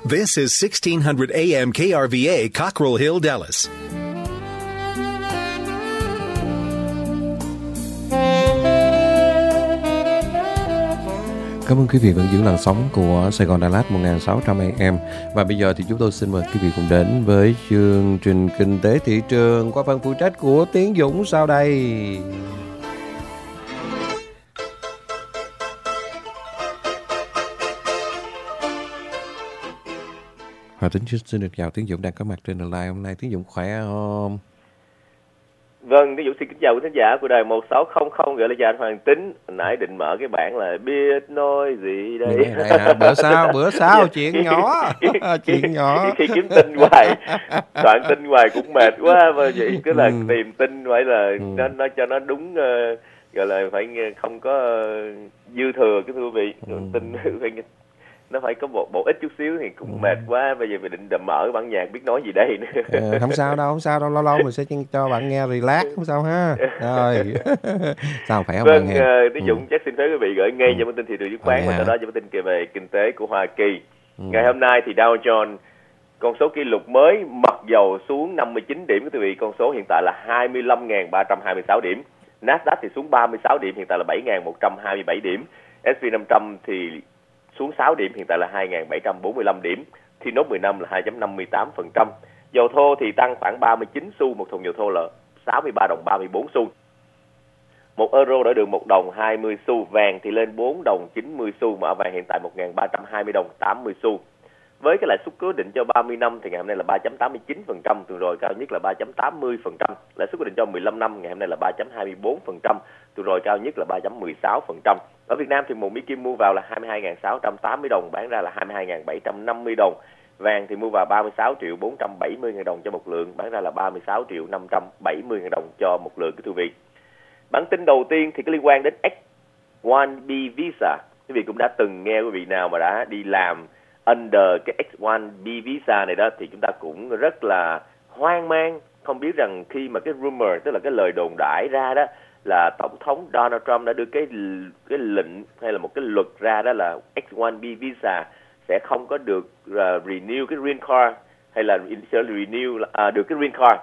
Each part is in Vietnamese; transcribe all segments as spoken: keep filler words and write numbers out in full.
This is sixteen hundred A M K R V A, Cockrell Hill, Dallas. Cảm ơn quý vị vẫn giữ làn sóng của Sài Gòn Đà Lạt một nghìn sáu trăm A M. Và bây giờ thì chúng tôi xin mời quý vị cùng đến với chương trình Kinh tế thị trường qua phần phụ trách của Tiến Dũng sau đây. Hòa Tính xin được chào Tiến Dũng đang có mặt trên online hôm nay. Tiến Dũng khỏe không? Vâng, Tiến Dũng xin kính chào quý khán giả của đài một sáu không không, gọi là gia Hoàng Tính. Hồi nãy định mở cái bảng là biết nói gì đây. đây hả? Bữa sau, bữa sau, chuyện nhỏ, chuyện nhỏ. Khi kiếm tin hoài, soạn tin hoài cũng mệt quá, và vậy cứ là ừ. tìm tin phải là ừ. nó, nó cho nó đúng, uh, gọi là phải không có uh, dư thừa cái thưa quý vị. Ừ. Tin phải nó phải có bộ bộ ít chút xíu thì cũng ừ. mệt quá. Bây giờ mình định đầm mở bản nhạc biết nói gì đây nữa. À, không sao đâu, không sao đâu, lâu lâu mình sẽ cho bạn nghe relax, không sao ha. Rồi sao khỏe không? Vâng, uh, Tiến Dũng ừ. chắc xin phép quý vị gửi ngay cho ừ. tin thị trường chứng khoán, và sau đó cho tin kể về kinh tế của Hoa Kỳ. Ừ. Ngày hôm nay thì Dow Jones con số kỷ lục mới, mặc dầu xuống năm mươi chín điểm, quý vị, con số hiện tại là hai mươi lăm nghìn ba trăm hai mươi sáu điểm. Nasdaq thì xuống ba mươi sáu điểm, hiện tại là bảy nghìn một trăm hai mươi bảy điểm. ét and pê năm trăm thì xuống sáu điểm, hiện tại là hai nghìn bảy trăm bốn mươi lăm điểm. Thì nốt mười năm là hai phẩy năm mươi tám phần trăm. Dầu thô thì tăng khoảng ba mươi chín xu, một thùng dầu thô là sáu mươi ba đồng ba mươi bốn xu. Một euro đổi được một đồng hai mươi xu. Vàng thì lên bốn đồng chín mươi xu, mà vàng hiện tại một nghìn ba trăm hai mươi đồng tám mươi xu. Với cái lãi suất cố định cho ba mươi năm thì ngày hôm nay là ba phẩy tám mươi chín phần trăm, tuần rồi cao nhất là ba phẩy tám mươi phần trăm. Lãi suất cố định cho mười lăm năm ngày hôm nay là ba phẩy hai mươi bốn phần trăm, tuần rồi cao nhất là ba phẩy mười sáu phần trăm. Ở Việt Nam thì một Mỹ Kim mua vào là hai mươi hai nghìn sáu trăm tám mươi đồng, bán ra là hai mươi hai nghìn bảy trăm năm mươi đồng. Vàng thì mua vào ba mươi sáu triệu bốn trăm bảy mươi nghìn đồng cho một lượng, bán ra là ba mươi sáu triệu năm trăm bảy mươi nghìn đồng cho một lượng, cái thưa vị. Bản tin đầu tiên thì có liên quan đến X một B Visa. Quý vị cũng đã từng nghe, quý vị nào mà đã đi làm under cái X một B Visa này đó thì chúng ta cũng rất là hoang mang, không biết rằng khi mà cái rumor, tức là cái lời đồn đại ra đó là Tổng thống Donald Trump đã đưa cái cái lệnh hay là một cái luật ra, đó là X một B Visa sẽ không có được uh, renew cái green card, hay là sẽ renew uh, được cái green card,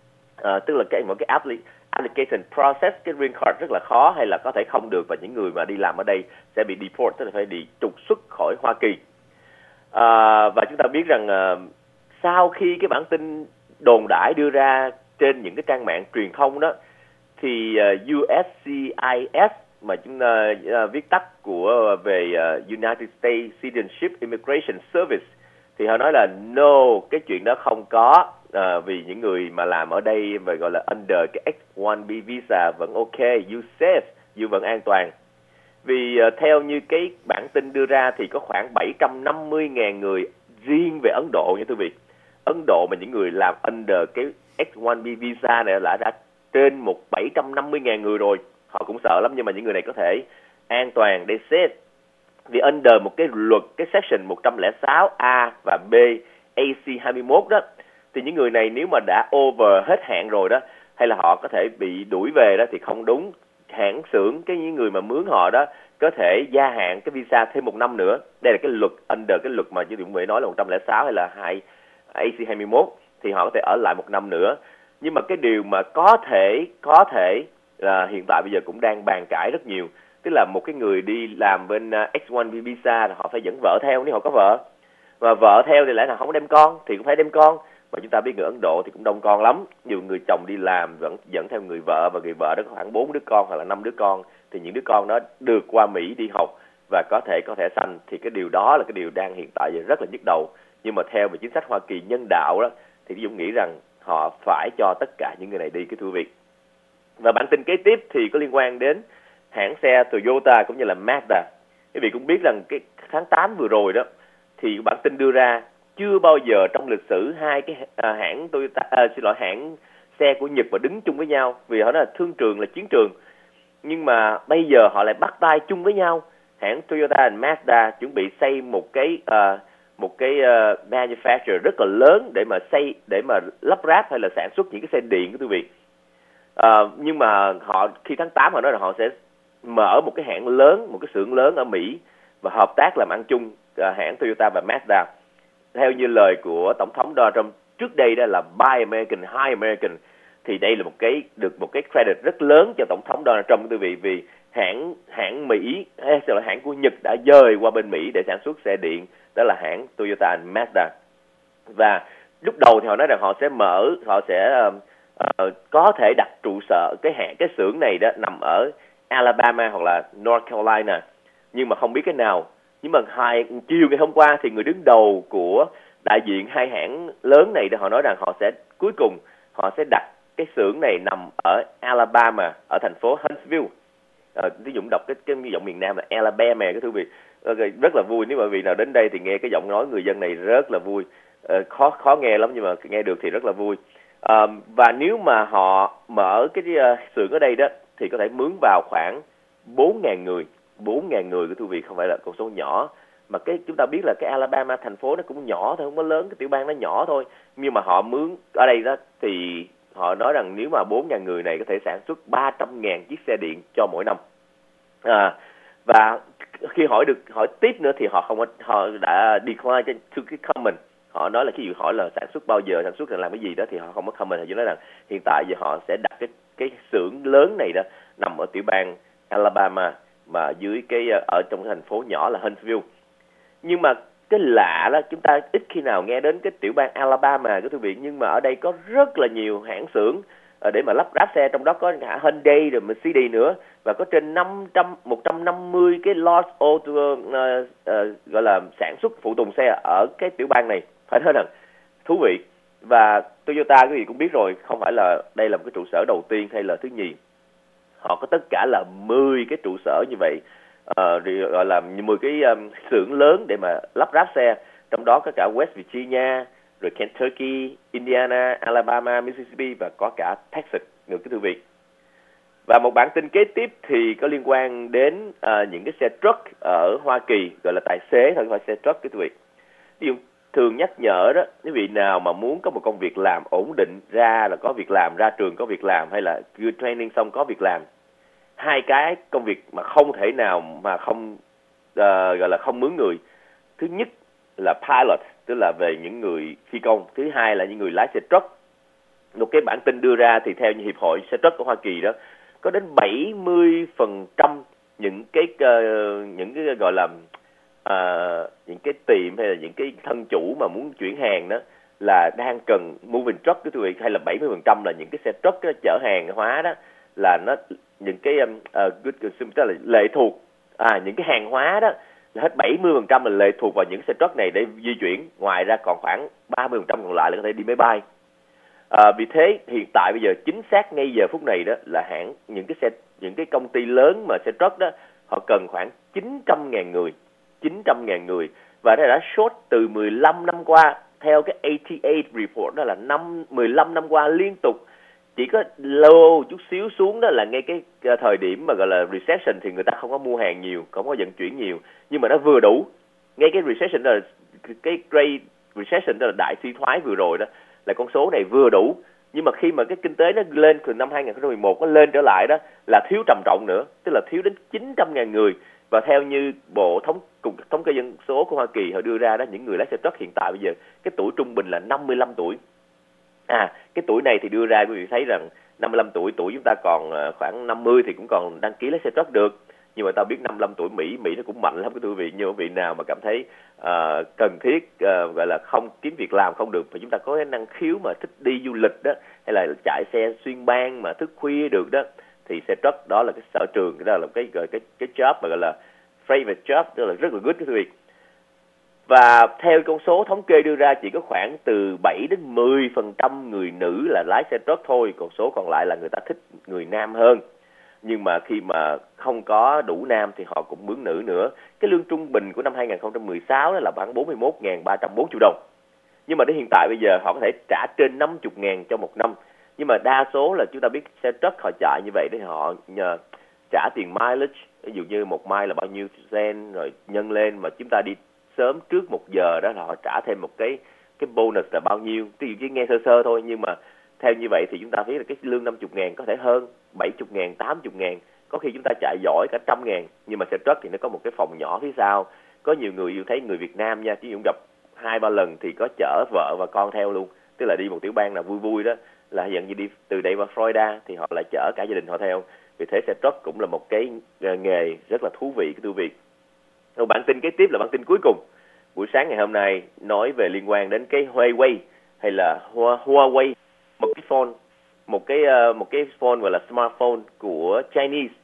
uh, tức là cái một cái application process cái green card rất là khó, hay là có thể không được, và những người mà đi làm ở đây sẽ bị deport, tức là phải bị trục xuất khỏi Hoa Kỳ. À, và chúng ta biết rằng uh, sau khi cái bản tin đồn đại đưa ra trên những cái trang mạng truyền thông đó, thì uh, U S C I S, mà chúng ta uh, viết tắt của uh, về uh, United States Citizenship Immigration Service, thì họ nói là no, cái chuyện đó không có, uh, vì những người mà làm ở đây và gọi là under cái X một B Visa vẫn ok, you safe, you vẫn an toàn. Vì uh, theo như cái bản tin đưa ra thì có khoảng bảy trăm năm mươi nghìn người riêng về Ấn Độ nha quý vị. Ấn Độ mà những người làm under cái X một B Visa này là đã trên một bảy trăm năm mươi nghìn người rồi. Họ cũng sợ lắm, nhưng mà những người này có thể an toàn để xét. Vì under một cái luật, cái section một trăm lẻ sáu A và B A C hai mươi mốt đó, thì những người này nếu mà đã over hết hạn rồi đó, hay là họ có thể bị đuổi về đó thì không đúng. Hãng xưởng, cái những người mà mướn họ đó có thể gia hạn cái visa thêm một năm nữa. Đây là cái luật under cái luật mà như Dũng Mỹ nói là một trăm lẻ sáu hay là A C hai mươi mốt, thì họ có thể ở lại một năm nữa. Nhưng mà cái điều mà có thể có thể là hiện tại bây giờ cũng đang bàn cãi rất nhiều, tức là một cái người đi làm bên X một B Visa là họ phải dẫn vợ theo nếu họ có vợ, và vợ theo thì lại là không đem con thì cũng phải đem con. Và chúng ta biết người Ấn Độ thì cũng đông con lắm, nhiều người chồng đi làm vẫn dẫn theo người vợ, và người vợ đó có khoảng bốn đứa con hoặc là năm đứa con, thì những đứa con đó được qua Mỹ đi học và có thể có thẻ xanh, thì cái điều đó là cái điều đang hiện tại rất là nhức đầu. Nhưng mà theo về chính sách Hoa Kỳ nhân đạo đó, thì Dũng nghĩ rằng họ phải cho tất cả những người này đi, cái thưa quý vị. Và bản tin kế tiếp thì có liên quan đến hãng xe Toyota cũng như là Mazda. Quý vị cũng biết rằng cái tháng tám vừa rồi đó thì bản tin đưa ra chưa bao giờ trong lịch sử hai cái à, hãng Toyota, à, xin lỗi hãng xe của Nhật mà đứng chung với nhau, vì họ nói là thương trường là chiến trường. Nhưng mà bây giờ họ lại bắt tay chung với nhau. Hãng Toyota và Mazda chuẩn bị xây một cái uh, một cái uh, manufacturer rất là lớn để mà xây để mà lắp ráp hay là sản xuất những cái xe điện của quý vị. Uh, nhưng mà họ khi tháng tám họ nói là họ sẽ mở một cái hãng lớn, một cái xưởng lớn ở Mỹ và hợp tác làm ăn chung uh, hãng Toyota và Mazda. theo như lời của Tổng thống Donald Trump trước đây đó là Buy American, Hire American, thì đây là một cái được một cái credit rất lớn cho Tổng thống Donald Trump, quý vị, vì hãng hãng Mỹ hay là hãng của Nhật đã dời qua bên Mỹ để sản xuất xe điện, đó là hãng Toyota và Mazda. Và lúc đầu thì họ nói rằng họ sẽ mở, họ sẽ uh, uh, có thể đặt trụ sở cái hãng cái xưởng này đó nằm ở Alabama hoặc là North Carolina, nhưng mà không biết cái nào. Nhưng mà hai chiều ngày hôm qua thì người đứng đầu của đại diện hai hãng lớn này, họ nói rằng họ sẽ cuối cùng họ sẽ đặt cái xưởng này nằm ở Alabama, ở thành phố Huntsville. À, ví dụ đọc cái cái giọng miền Nam là Alabama, cái thú vị, rất là vui. Nếu mà vị nào đến đây thì nghe cái giọng nói người dân này rất là vui, à, khó khó nghe lắm nhưng mà nghe được thì rất là vui. À, và nếu mà họ mở cái uh, xưởng ở đây đó thì có thể mướn vào khoảng bốn nghìn người, bốn nghìn người của thú vị, không phải là con số nhỏ. Mà cái chúng ta biết là cái Alabama thành phố nó cũng nhỏ thôi, không có lớn, cái tiểu bang nó nhỏ thôi. Nhưng mà họ mướn ở đây đó thì họ nói rằng nếu mà bốn nghìn người này có thể sản xuất ba trăm nghìn chiếc xe điện cho mỗi năm. À, và khi hỏi được hỏi tiếp nữa thì họ không có, họ đã decline to cái comment. Họ nói là khi dụ hỏi là sản xuất bao giờ, sản xuất là làm cái gì đó thì họ không có comment. Họ chỉ nói rằng hiện tại giờ họ sẽ đặt cái cái xưởng lớn này đó nằm ở tiểu bang Alabama mà dưới cái ở trong cái thành phố nhỏ là Huntsville. Nhưng mà cái lạ đó, chúng ta ít khi nào nghe đến cái tiểu bang Alabama của quý vị, nhưng mà ở đây có rất là nhiều hãng xưởng để mà lắp ráp xe, trong đó có cả Hyundai rồi Mercedes nữa, và có trên năm trăm, một trăm năm mươi cái large auto uh, uh, gọi là sản xuất phụ tùng xe ở cái tiểu bang này. Phải nói rằng thú vị. Và Toyota quý vị cũng biết rồi, không phải là đây là một cái trụ sở đầu tiên hay là thứ nhì. Họ có tất cả là mười cái trụ sở như vậy, uh, gọi là mười cái um, xưởng lớn để mà lắp ráp xe, trong đó có cả West Virginia, rồi Kentucky, Indiana, Alabama, Mississippi và có cả Texas nữa, cái thưa vị. Và một bản tin kế tiếp thì có liên quan đến uh, những cái xe truck ở Hoa Kỳ, gọi là tài xế thôi, không phải xe truck, cái thưa vị. Ví dụ thường nhắc nhở đó, quý vị nào mà muốn có một công việc làm ổn định, ra là có việc làm, ra trường có việc làm, hay là good training xong có việc làm, hai cái công việc mà không thể nào mà không uh, gọi là không mướn người. Thứ nhất là pilot, tức là về những người phi công. Thứ hai là những người lái xe truck. Một cái bản tin đưa ra thì theo như hiệp hội xe truck của Hoa Kỳ đó, có đến bảy mươi phần trăm những cái uh, những cái gọi là uh, những cái tiệm hay là những cái thân chủ mà muốn chuyển hàng đó là đang cần moving truck, cái tuổi hay là bảy mươi phần trăm là những cái xe truck đó, chở hàng hóa đó, là nó những cái uh, good consumer, tức là lệ thuộc à những cái hàng hóa đó là hết bảy mươi phần trăm là lệ thuộc vào những xe truck này để di chuyển. Ngoài ra còn khoảng ba mươi phần trăm còn lại là có thể đi máy bay. À, vì thế hiện tại bây giờ chính xác ngay giờ phút này đó là hãng những cái xe những cái công ty lớn mà xe truck đó họ cần khoảng chín trăm nghìn người, chín trăm nghìn người, và nó đã short từ mười lăm năm qua. Theo cái A T A report đó là năm mười lăm năm qua liên tục, chỉ có lâu chút xíu xuống đó là ngay cái thời điểm mà gọi là recession thì người ta không có mua hàng nhiều, không có vận chuyển nhiều, nhưng mà nó vừa đủ. Ngay cái recession đó là cái great recession, đó là đại suy thoái vừa rồi đó, là con số này vừa đủ. Nhưng mà khi mà cái kinh tế nó lên từ năm hai không một một nó lên trở lại đó là thiếu trầm trọng nữa, tức là thiếu đến chín trăm nghìn người. Và theo như Bộ thống cục thống kê dân số của Hoa Kỳ họ đưa ra đó, những người lái xe truck hiện tại bây giờ cái tuổi trung bình là năm mươi lăm tuổi. À, cái tuổi này thì đưa ra quý vị thấy rằng năm mươi lăm tuổi, tuổi chúng ta còn khoảng năm mươi thì cũng còn đăng ký lái xe truck được. Nhưng mà ta biết năm mươi lăm tuổi Mỹ, Mỹ nó cũng mạnh lắm cái quý vị. Nhưng quý vị nào mà cảm thấy uh, cần thiết, uh, gọi là không kiếm việc làm không được, mà chúng ta có cái năng khiếu mà thích đi du lịch đó, hay là chạy xe xuyên bang mà thức khuya được đó, thì xe truck đó là cái sở trường, đó là cái cái cái job mà gọi là favorite job, tức là rất là good cái quý vị. Và theo con số thống kê đưa ra, chỉ có khoảng từ bảy đến mười phần trăm người nữ là lái xe truck thôi, còn số còn lại là người ta thích người nam hơn. Nhưng mà khi mà không có đủ nam thì họ cũng mướn nữ nữa. Cái lương trung bình của năm hai không một sáu đó là khoảng bốn mươi mốt nghìn ba trăm bốn mươi đồng. Nhưng mà đến hiện tại bây giờ họ có thể trả trên năm mươi nghìn cho một năm. Nhưng mà đa số là chúng ta biết xe truck họ chạy như vậy để họ nhờ trả tiền mileage. Ví dụ như một mile là bao nhiêu cent rồi nhân lên, mà chúng ta đi sớm trước một giờ đó là họ trả thêm một cái cái bonus là bao nhiêu. Ví dụ chỉ nghe sơ sơ thôi, nhưng mà theo như vậy thì chúng ta thấy là cái lương năm mươi ngàn có thể hơn bảy mươi ngàn, tám mươi ngàn. Có khi chúng ta chạy giỏi cả trăm ngàn. Nhưng mà xe truck thì nó có một cái phòng nhỏ phía sau. Có nhiều người yêu thấy người Việt Nam nha, chỉ dụ gặp hai ba lần thì có chở vợ và con theo luôn, tức là đi một tiểu bang nào vui vui đó, là dạng như đi từ đây qua Florida thì họ lại chở cả gia đình họ theo. Vì thế xe truck cũng là một cái nghề rất là thú vị, cái thú vị. Rồi bản tin kế tiếp là bản tin cuối cùng buổi sáng ngày hôm nay, nói về liên quan đến cái Huawei hay là Huawei, một cái phone, một cái một cái phone gọi là smartphone của Chinese.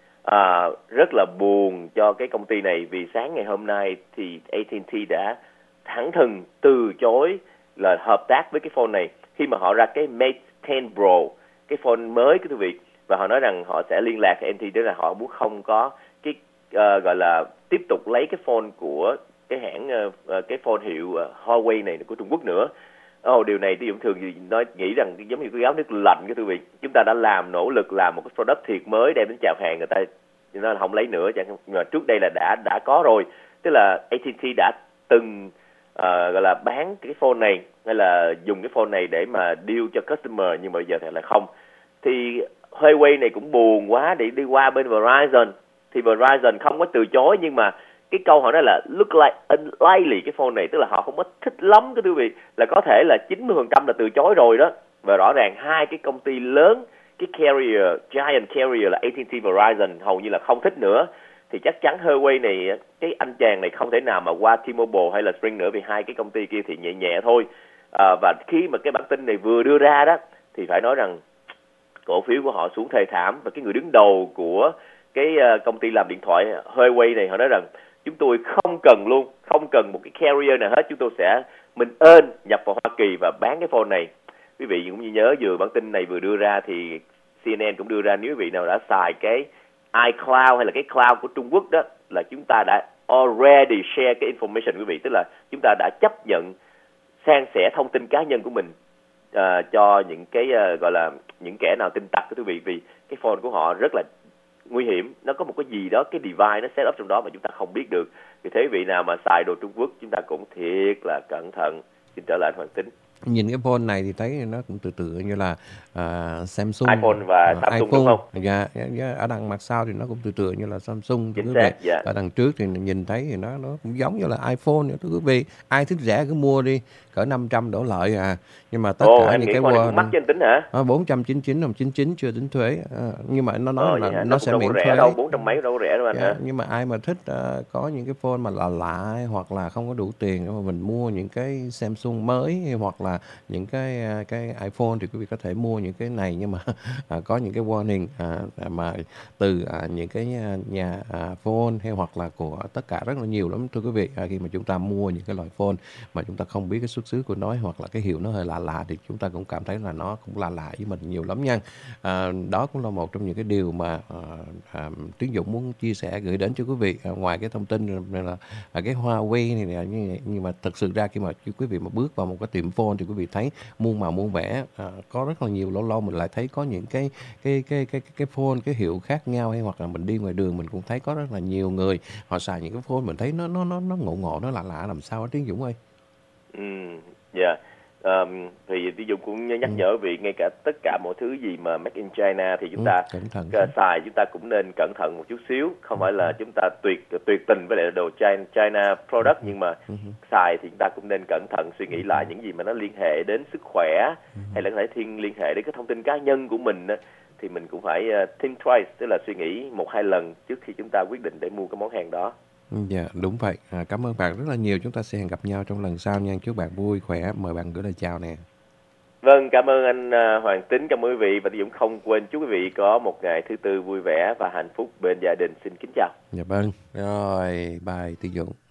À, rất là buồn cho cái công ty này, vì sáng ngày hôm nay thì a tê and tê đã thẳng thừng từ chối là hợp tác với cái phone này khi mà họ ra cái Mate ten Pro, cái phone mới cái quý vị, và họ nói rằng họ sẽ liên lạc với a tê and tê, tức là họ muốn không có cái uh, gọi là tiếp tục lấy cái phone của cái hãng uh, cái phone hiệu uh, Huawei này của Trung Quốc nữa. Oh, điều này thì Dũng thường thì nói nghĩ rằng giống như cái gáo nước lạnh cái quý vị, chúng ta đã làm nỗ lực làm một cái product thiệt mới đem đến chào hàng, người ta nó không lấy nữa, chẳng mà trước đây là đã đã có rồi, tức là a tê and tê đã từng uh, gọi là bán cái phone này hay là dùng cái phone này để mà deal cho customer, nhưng mà bây giờ thì lại không. Thì Huawei này cũng buồn quá để đi qua bên Verizon, thì Verizon không có từ chối, nhưng mà cái câu họ nói là look like unlikely cái phone này, tức là họ không có thích lắm cái quý vị, là có thể là chín mươi phần trăm là từ chối rồi đó. Và rõ ràng hai cái công ty lớn, cái carrier, giant carrier là a tê and tê, Verizon hầu như là không thích nữa, thì chắc chắn Huawei này, cái anh chàng này không thể nào mà qua T-Mobile hay là Sprint nữa, vì hai cái công ty kia thì nhẹ nhẹ thôi. À, và khi mà cái bản tin này vừa đưa ra đó thì phải nói rằng cổ phiếu của họ xuống thê thảm, và cái người đứng đầu của cái uh, công ty làm điện thoại Huawei này họ nói rằng chúng tôi không cần luôn, không cần một cái carrier nào hết, chúng tôi sẽ mình ơn nhập vào Hoa Kỳ và bán cái phone này. Quý vị cũng như nhớ vừa bản tin này vừa đưa ra thì xê en en cũng đưa ra, nếu quý vị nào đã xài cái iCloud hay là cái cloud của Trung Quốc đó, là chúng ta đã already share cái information quý vị, tức là chúng ta đã chấp nhận san sẻ thông tin cá nhân của mình uh, cho những cái uh, gọi là những kẻ nào tin tặc của quý vị, vì cái phone của họ rất là nguy hiểm, nó có một cái gì đó, cái device nó set up trong đó mà chúng ta không biết được. Vì thế vị nào mà xài đồ Trung Quốc chúng ta cũng thiệt là cẩn thận. Xin trở lại Hoàng Tính. Nhìn cái phone này thì thấy nó cũng tự tự như là uh, Samsung, iPhone và uh, Samsung iPhone, đúng không? Dạ, yeah, ở đằng mặt sau thì nó cũng tự tự như là Samsung. Chính xác, dạ. Ở đằng trước thì nhìn thấy thì nó nó cũng giống như là iPhone nữa, thưa quý vị. Ai thích rẻ cứ mua đi, cỡ năm trăm đổ lợi à. Nhưng mà tất Ồ, cả em những nghĩ cái con này cũng mắc chứ anh Tính hả? À, bốn trăm chín mươi chín đồng chín mươi chín chưa tính thuế. À, nhưng mà nó nói Ờ, là nó, nó sẽ miễn rẻ thuế. đâu, bốn trăm mấy đâu rẻ đâu anh Yeah, hả? nhưng mà ai mà thích uh, có những cái phone mà lạ lạ hoặc là không có đủ tiền để mà mình mua những cái Samsung mới hoặc là những cái cái iPhone thì quý vị có thể mua những cái này, nhưng mà à, có những cái warning à, mà từ à, những cái nhà, nhà à, phone hay hoặc là của tất cả rất là nhiều lắm thưa quý vị. À, khi mà chúng ta mua những cái loại phone mà chúng ta không biết cái xuất xứ của nó hoặc là cái hiệu nó hơi lạ lạ thì chúng ta cũng cảm thấy là nó cũng lạ lạ với mình nhiều lắm nha. À, đó cũng là một trong những cái điều mà à, à, Tiến Dũng muốn chia sẻ gửi đến cho quý vị. À, ngoài cái thông tin là à, cái Huawei này nè, nhưng, nhưng mà thật sự ra khi mà quý vị mà bước vào một cái tiệm phone thì quý vị thấy muôn màu muôn vẻ, à, có rất là nhiều, lâu lâu mình lại thấy có những cái cái cái cái cái phone cái hiệu khác nhau, hay hoặc là mình đi ngoài đường mình cũng thấy có rất là nhiều người họ xài những cái phone mình thấy nó nó nó nó ngộ ngộ, nó lạ lạ làm sao đó Tiến Dũng ơi. Ừ, dạ. Yeah. Um, thì Tiến Dũng cũng nhắc nhở ừ. vì ngay cả tất cả mọi thứ gì mà made in China thì chúng ừ, ta uh, xài chúng ta cũng nên cẩn thận một chút xíu, không ừ. phải là chúng ta tuyệt tuyệt tình với lại đồ China, China product, ừ. nhưng mà ừ. xài thì chúng ta cũng nên cẩn thận suy nghĩ lại những gì mà nó liên hệ đến sức khỏe ừ. hay là có thể thiên liên hệ đến cái thông tin cá nhân của mình đó, thì mình cũng phải uh, think twice, tức là suy nghĩ một hai lần trước khi chúng ta quyết định để mua cái món hàng đó. Dạ, đúng vậy. À, cảm ơn bạn rất là nhiều. Chúng ta sẽ hẹn gặp nhau trong lần sau nha. Chúc bạn vui khỏe. Mời bạn gửi lời chào nè. Vâng, cảm ơn anh Hoàng Tính, cảm ơn quý vị, và Dũng không quên chúc quý vị có một ngày thứ tư vui vẻ và hạnh phúc bên gia đình. Xin kính chào. Dạ vâng. Rồi, bye Tiến Dũng.